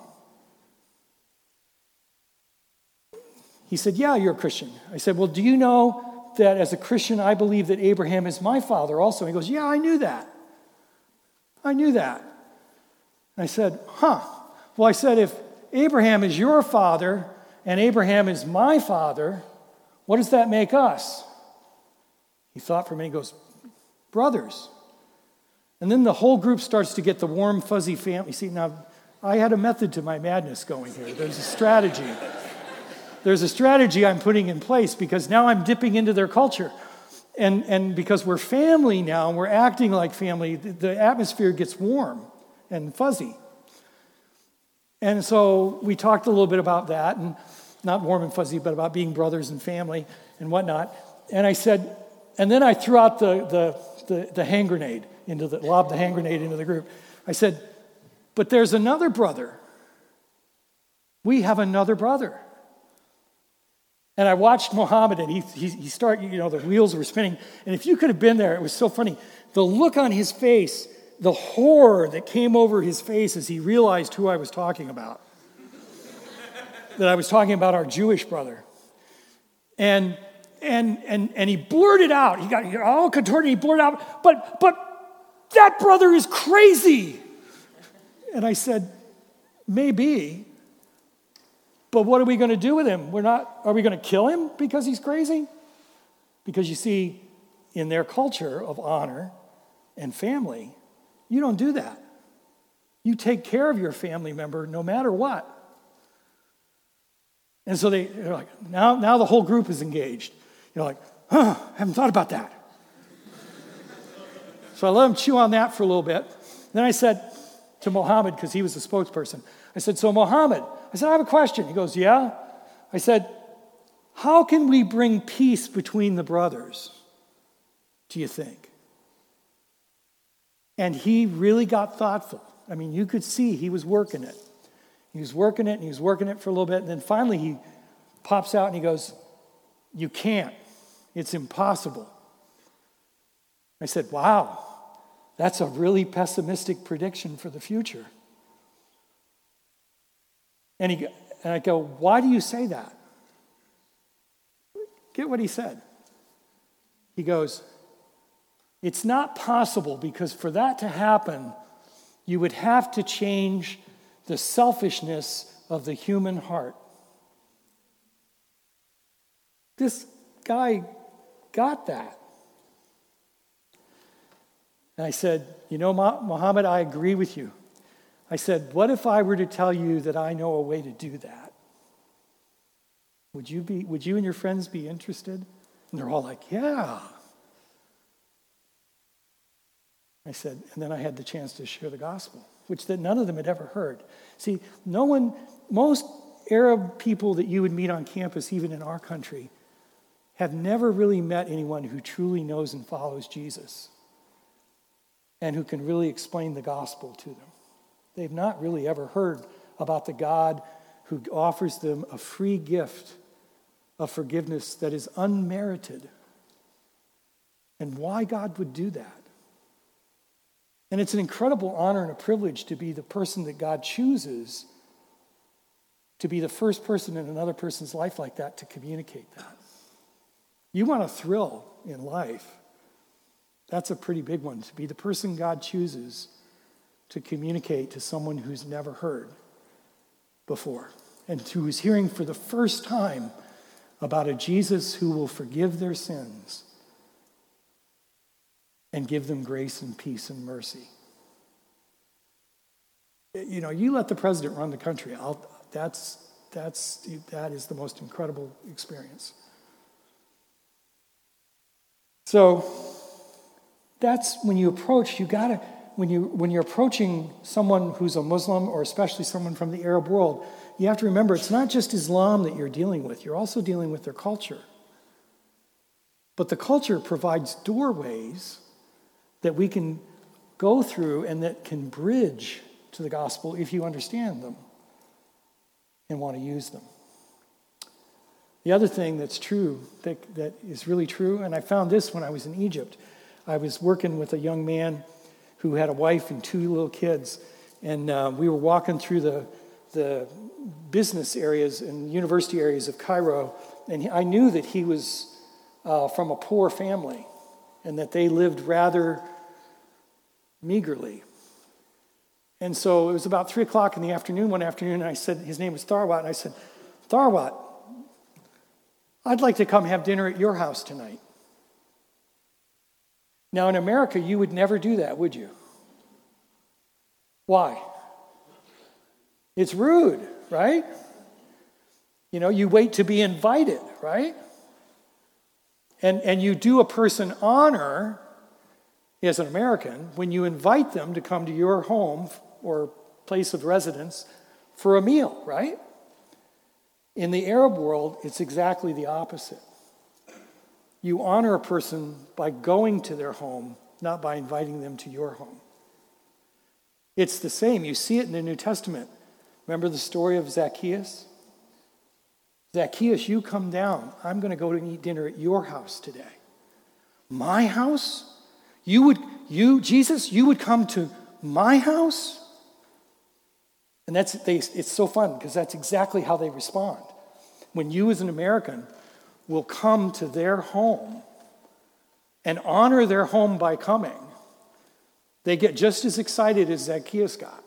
He said, yeah, you're a Christian. I said, well, do you know that as a Christian, I believe that Abraham is my father also? He goes, yeah, I knew that. I knew that. And I said, well, I said, if Abraham is your father and Abraham is my father, what does that make us? He thought for a minute, he goes, brothers. And then the whole group starts to get the warm, fuzzy family. See, now, I had a method to my madness going here. There's a strategy. There's a strategy I'm putting in place because now I'm dipping into their culture. And because we're family now and we're acting like family, the atmosphere gets warm and fuzzy. And so we talked a little bit about that, and not warm and fuzzy, but about being brothers and family and whatnot. And I said, and then I threw out the hand grenade lobbed the hand grenade into the group. I said, but there's another brother. We have another brother. And I watched Muhammad, and he started, the wheels were spinning. And if you could have been there, it was so funny. The look on his face, the horror that came over his face as he realized who I was talking about. That I was talking about our Jewish brother. And he blurted out, he got all contorted, he blurted out, but that brother is crazy. And I said, maybe. But what are we going to do with him? Are we going to kill him because he's crazy? Because you see, in their culture of honor and family, you don't do that. You take care of your family member no matter what. And so they're like, now the whole group is engaged. I haven't thought about that. So I let him chew on that for a little bit. Then I said to Muhammad, because he was the spokesperson, I said, so Muhammad, I have a question. He goes, yeah? I said, how can we bring peace between the brothers, do you think? And he really got thoughtful. I mean, you could see he was working it. He was working it, and he was working it for a little bit, and then finally he pops out and he goes, you can't. It's impossible. I said, wow, that's a really pessimistic prediction for the future. And I go, why do you say that? Get what he said. He goes, it's not possible because for that to happen, you would have to change the selfishness of the human heart. This guy got that. And I said, Muhammad, I agree with you. I said, what if I were to tell you that I know a way to do that? Would you and your friends be interested? And they're all like, yeah. I said, and then I had the chance to share the gospel, which that none of them had ever heard. See, most Arab people that you would meet on campus, even in our country, have never really met anyone who truly knows and follows Jesus and who can really explain the gospel to them. They've not really ever heard about the God who offers them a free gift of forgiveness that is unmerited, and why God would do that. And it's an incredible honor and a privilege to be the person that God chooses to be the first person in another person's life like that to communicate that. You want a thrill in life. That's a pretty big one, to be the person God chooses to communicate to someone who's never heard before and who is hearing for the first time about a Jesus who will forgive their sins and give them grace and peace and mercy. You let the president run the country. That is the most incredible experience. So that's when you approach, when you're approaching someone who's a Muslim or especially someone from the Arab world, you have to remember it's not just Islam that you're dealing with. You're also dealing with their culture. But the culture provides doorways that we can go through and that can bridge to the gospel if you understand them and want to use them. The other thing that's true, that is really true, and I found this when I was in Egypt. I was working with a young man who had a wife and 2 little kids, and we were walking through the business areas and university areas of Cairo, and I knew that he was from a poor family and that they lived rather meagerly. And so it was about 3 o'clock in the afternoon one afternoon, and I said, his name was Tharwat, and I said, Tharwat, I'd like to come have dinner at your house tonight. Now in America, you would never do that, would you? Why? It's rude, right? You know, you wait to be invited, right? And you do a person honor as an American when you invite them to come to your home or place of residence for a meal, right? In the Arab world, it's exactly the opposite. You honor a person by going to their home, not by inviting them to your home. It's the same. You see it in the New Testament. Remember the story of Zacchaeus? Zacchaeus, you come down. I'm going to go and eat dinner at your house today. My house? Jesus, you would come to my house? And it's so fun because that's exactly how they respond. When you as an American will come to their home and honor their home by coming, they get just as excited as Zacchaeus got.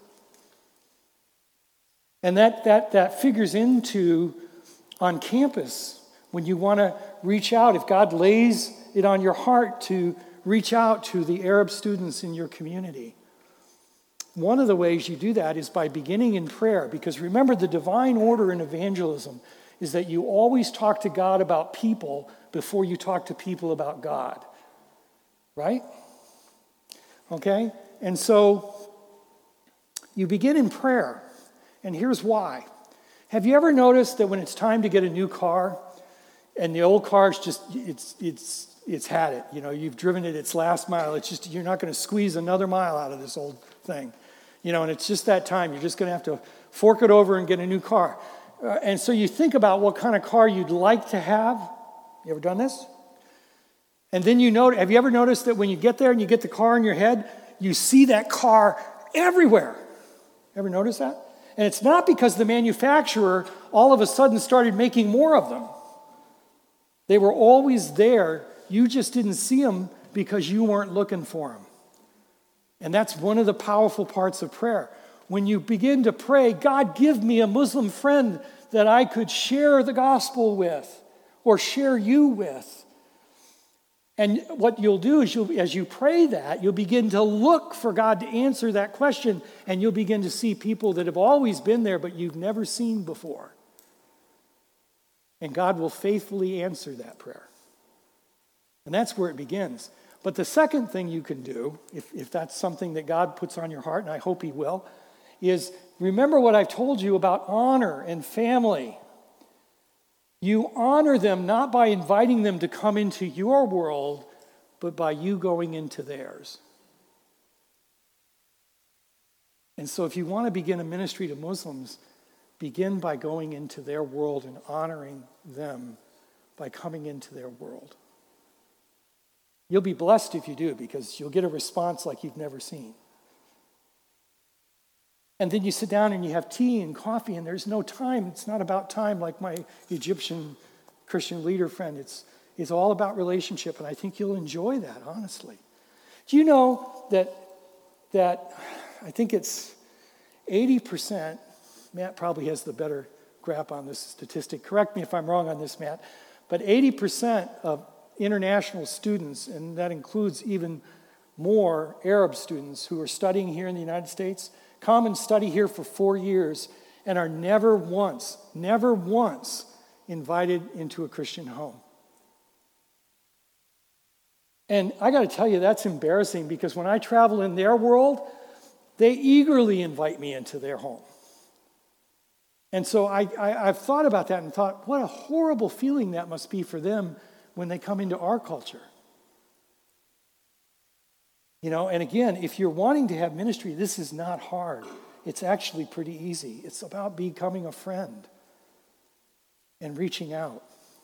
And that figures into on campus when you want to reach out. If God lays it on your heart to reach out to the Arab students in your community, one of the ways you do that is by beginning in prayer. Because remember, the divine order in evangelism is that you always talk to God about people before you talk to people about God. Right? Okay? And so you begin in prayer. And here's why. Have you ever noticed that when it's time to get a new car and the old car's just, it's had it. You know, you've driven it its last mile. It's just, you're not going to squeeze another mile out of this old thing. You know, and it's just that time. You're just going to have to fork it over and get a new car. And so you think about what kind of car you'd like to have. You ever done this? And then have you ever noticed that when you get there and you get the car in your head, you see that car everywhere? Ever notice that? And it's not because the manufacturer all of a sudden started making more of them. They were always there. You just didn't see them because you weren't looking for them. And that's one of the powerful parts of prayer. When you begin to pray, God, give me a Muslim friend that I could share the gospel with or share you with. And what you'll do is as you pray that, you'll begin to look for God to answer that question, and you'll begin to see people that have always been there but you've never seen before. And God will faithfully answer that prayer. And that's where it begins. But the second thing you can do, if that's something that God puts on your heart, and I hope He will, is remember what I've told you about honor and family. You honor them not by inviting them to come into your world, but by you going into theirs. And so if you want to begin a ministry to Muslims, begin by going into their world and honoring them by coming into their world. You'll be blessed if you do, because you'll get a response like you've never seen. And then you sit down and you have tea and coffee, and there's no time. It's not about time like my Egyptian Christian leader friend. It's all about relationship, and I think you'll enjoy that, honestly. Do you know that I think it's 80%, Matt probably has the better grasp on this statistic. Correct me if I'm wrong on this, Matt, but 80% of international students, and that includes even more Arab students who are studying here in the United States, come and study here for 4 years and are never once invited into a Christian home. And I got to tell you, that's embarrassing, because when I travel in their world, they eagerly invite me into their home. And so I've thought about that and thought, what a horrible feeling that must be for them when they come into our culture. You know, and again, if you're wanting to have ministry, this is not hard. It's actually pretty easy. It's about becoming a friend and reaching out.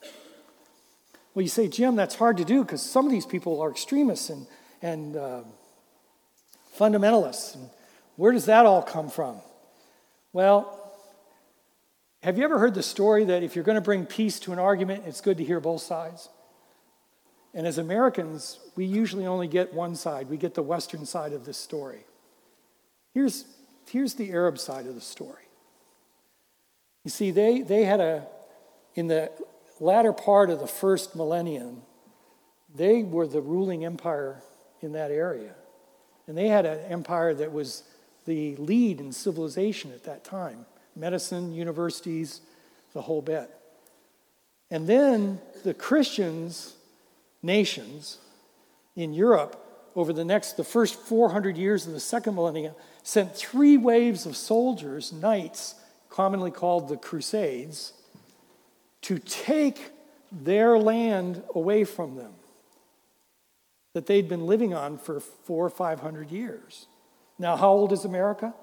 Well, you say, Jim, that's hard to do because some of these people are extremists and fundamentalists. And where does that all come from? Well, have you ever heard the story that if you're going to bring peace to an argument, it's good to hear both sides? And as Americans, we usually only get one side. We get the Western side of this story. Here's the Arab side of the story. You see, they had in the latter part of the first millennium, they were the ruling empire in that area. And they had an empire that was the lead in civilization at that time. Medicine, universities, the whole bit. And then the Christians, nations in Europe, over the first 400 years of the second millennium, sent 3 waves of soldiers, knights, commonly called the Crusades, to take their land away from them that they'd been living on for 400 or 500 years. Now, how old is America?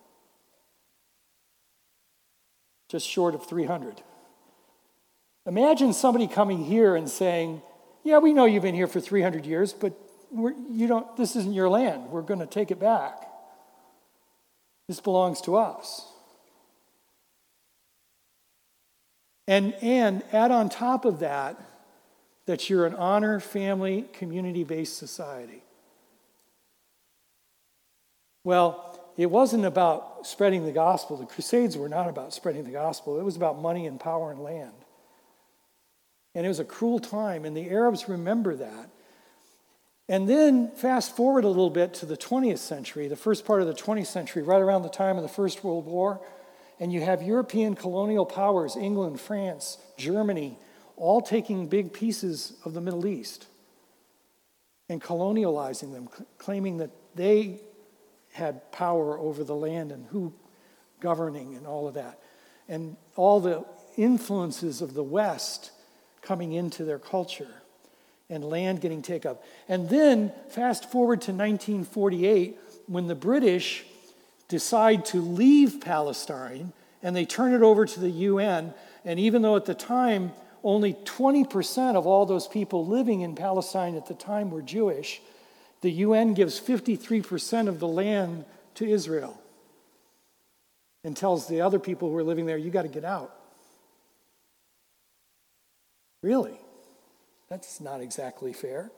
Just short of 300. Imagine somebody coming here and saying, yeah, we know you've been here for 300 years, but this isn't your land. We're going to take it back. This belongs to us. And add on top of that you're an honor, family, community-based society. Well, it wasn't about spreading the gospel. The Crusades were not about spreading the gospel. It was about money and power and land. And it was a cruel time, and the Arabs remember that. And then fast forward a little bit to the 20th century, the first part of the 20th century, right around the time of the First World War, and you have European colonial powers, England, France, Germany, all taking big pieces of the Middle East and colonializing them, claiming that they had power over the land and who governing and all of that. And all the influences of the West coming into their culture and land getting taken up. And then fast forward to 1948 when the British decide to leave Palestine and they turn it over to the UN. And even though at the time only 20% of all those people living in Palestine at the time were Jewish, the UN gives 53% of the land to Israel and tells the other people who are living there, you got to get out. Really? That's not exactly fair.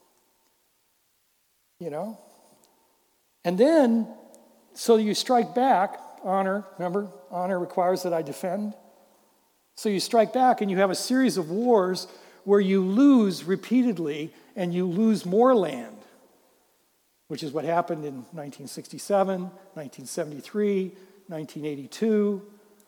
You know? And then, so you strike back, honor, remember, honor requires that I defend. So you strike back and you have a series of wars where you lose repeatedly and you lose more land, which is what happened in 1967, 1973, 1982,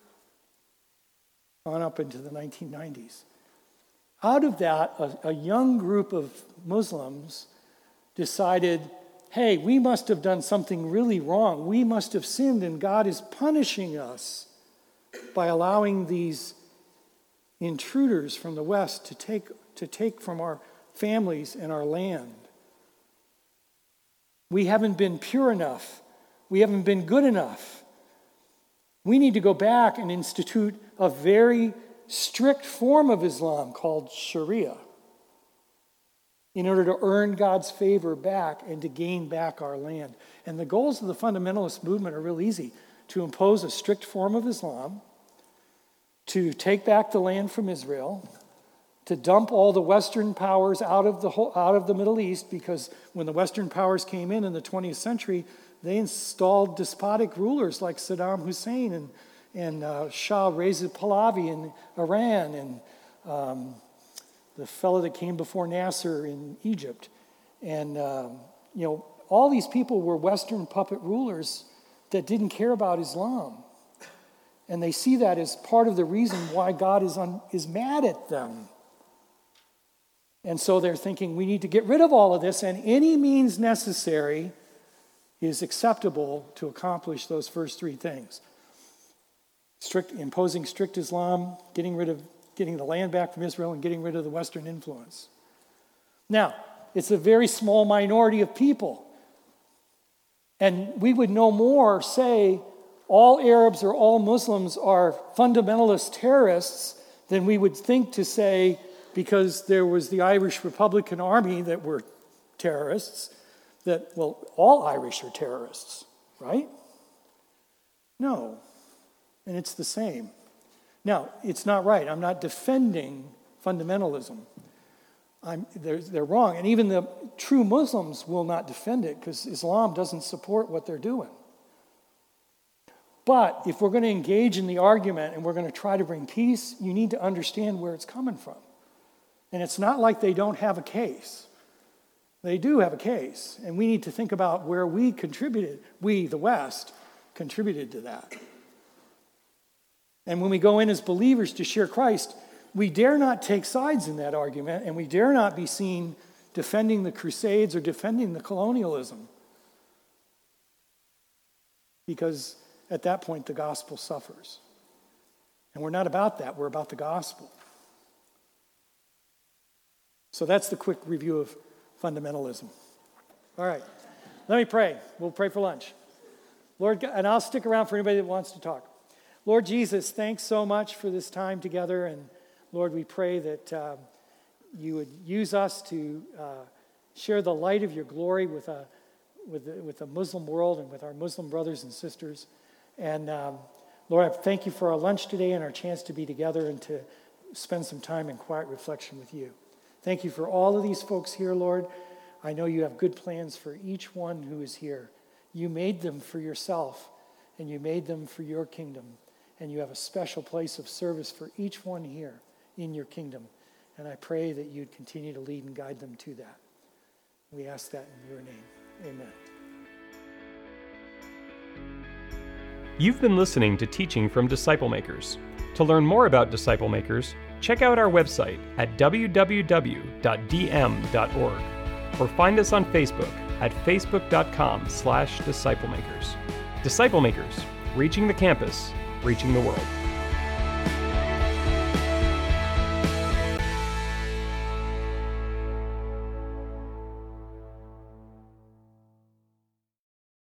on up into the 1990s. Out of that, a young group of Muslims decided, hey, we must have done something really wrong. We must have sinned, and God is punishing us by allowing these intruders from the West to take from our families and our land. We haven't been pure enough. We haven't been good enough. We need to go back and institute a very strict form of Islam called Sharia in order to earn God's favor back and to gain back our land. And the goals of the fundamentalist movement are real easy: to impose a strict form of Islam, to take back the land from Israel, to dump all the Western powers out of the Middle East, because when the Western powers came in the 20th century, they installed despotic rulers like Saddam Hussein and Shah Reza Pahlavi in Iran, and the fellow that came before Nasser in Egypt. And all these people were Western puppet rulers that didn't care about Islam. And they see that as part of the reason why God is mad at them. And so they're thinking, we need to get rid of all of this, and any means necessary is acceptable to accomplish those first 3 things. Imposing strict Islam, getting the land back from Israel, and getting rid of the Western influence. Now, it's a very small minority of people. And we would no more say all Arabs or all Muslims are fundamentalist terrorists than we would think to say because there was the Irish Republican Army that were terrorists, all Irish are terrorists, right? No. And it's the same. Now, it's not right. I'm not defending fundamentalism. They're wrong. And even the true Muslims will not defend it because Islam doesn't support what they're doing. But if we're going to engage in the argument and we're going to try to bring peace, you need to understand where it's coming from. And it's not like they don't have a case. They do have a case. And we need to think about where we contributed, we, the West, contributed to that. And when we go in as believers to share Christ, we dare not take sides in that argument, and we dare not be seen defending the Crusades or defending the colonialism. Because at that point, the gospel suffers. And we're not about that. We're about the gospel. So that's the quick review of fundamentalism. All right. Let me pray. We'll pray for lunch. Lord, and I'll stick around for anybody that wants to talk. Lord Jesus, thanks so much for this time together. And Lord, we pray that you would use us to share the light of your glory with the Muslim world and with our Muslim brothers and sisters. And Lord, I thank you for our lunch today and our chance to be together and to spend some time in quiet reflection with you. Thank you for all of these folks here, Lord. I know you have good plans for each one who is here. You made them for yourself, and you made them for your kingdom. And you have a special place of service for each one here in your kingdom. And I pray that you'd continue to lead and guide them to that. We ask that in your name. Amen. You've been listening to Teaching from Disciple Makers. To learn more about Disciple Makers, check out our website at www.dm.org or find us on Facebook at facebook.com/disciplemakers. Disciple Makers, reaching the campus, reaching the world.